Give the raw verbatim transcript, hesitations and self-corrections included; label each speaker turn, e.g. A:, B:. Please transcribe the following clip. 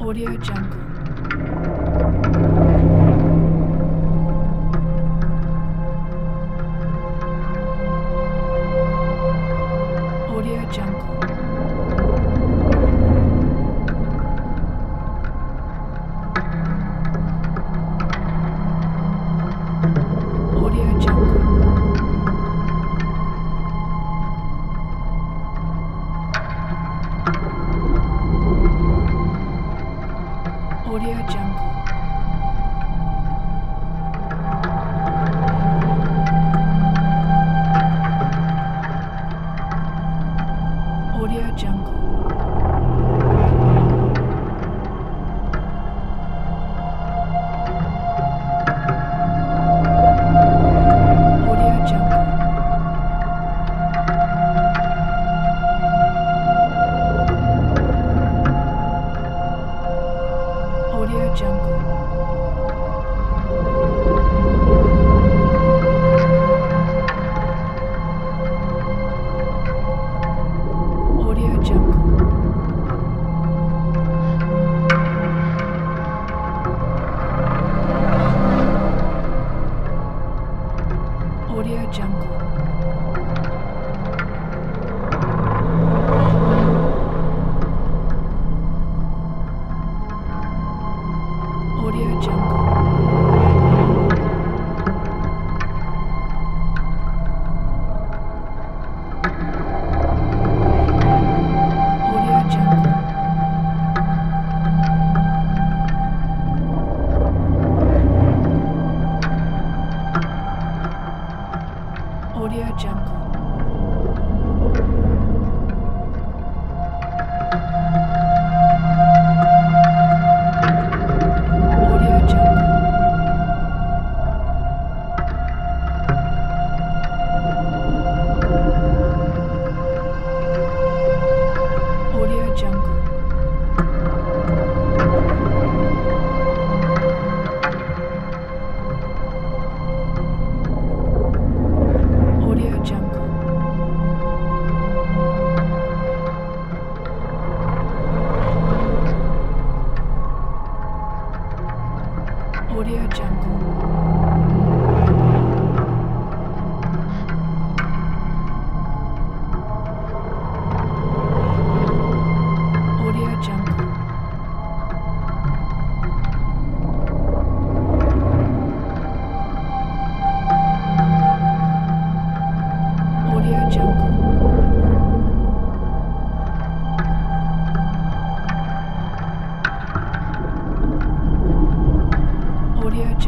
A: Audio Jungle. Audio Jungle. Audio Jungle. Audio Jungle. Audio Jungle. Audio Jungle. Audio Jungle. Audio Jungle. Audio Jungle. Audio Jungle. Audio Jungle. Audio Jungle. Audio Jungle. Audio Jungle. Audio Jungle. Audio Jungle. Audio Jungle. Audio Jungle. Audio